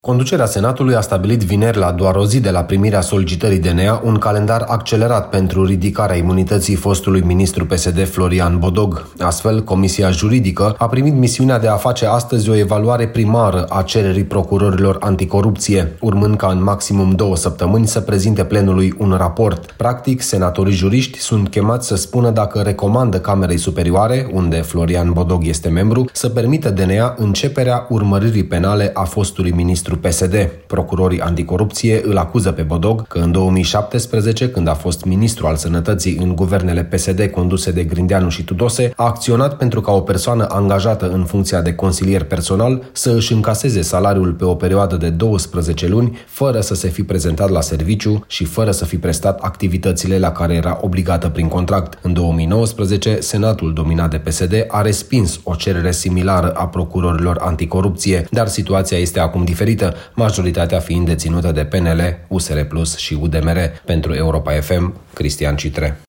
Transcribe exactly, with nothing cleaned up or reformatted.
Conducerea Senatului a stabilit vineri, la doar o zi de la primirea solicitării D N A, un calendar accelerat pentru ridicarea imunității fostului ministru P S D Florian Bodog. Astfel, Comisia Juridică a primit misiunea de a face astăzi o evaluare primară a cererii procurorilor anticorupție, urmând ca în maximum două săptămâni să prezinte plenului un raport. Practic, senatorii juriști sunt chemați să spună dacă recomandă Camerei Superioare, unde Florian Bodog este membru, să permită D N A începerea urmăririi penale a fostului ministru P S D. Procurorii anticorupție îl acuză pe Bodog că în două mii șaptesprezece, când a fost ministru al sănătății în guvernele P S D conduse de Grindeanu și Tudose, a acționat pentru ca o persoană angajată în funcția de consilier personal să își încaseze salariul pe o perioadă de douăsprezece luni, fără să se fi prezentat la serviciu și fără să fi prestat activitățile la care era obligată prin contract. În două mii nouăsprezece, Senatul dominat de P S D a respins o cerere similară a procurorilor anticorupție, dar situația este acum diferită, majoritatea fiind deținută de P N L, U S R Plus și U D M R. Pentru Europa F M, Cristian Citre.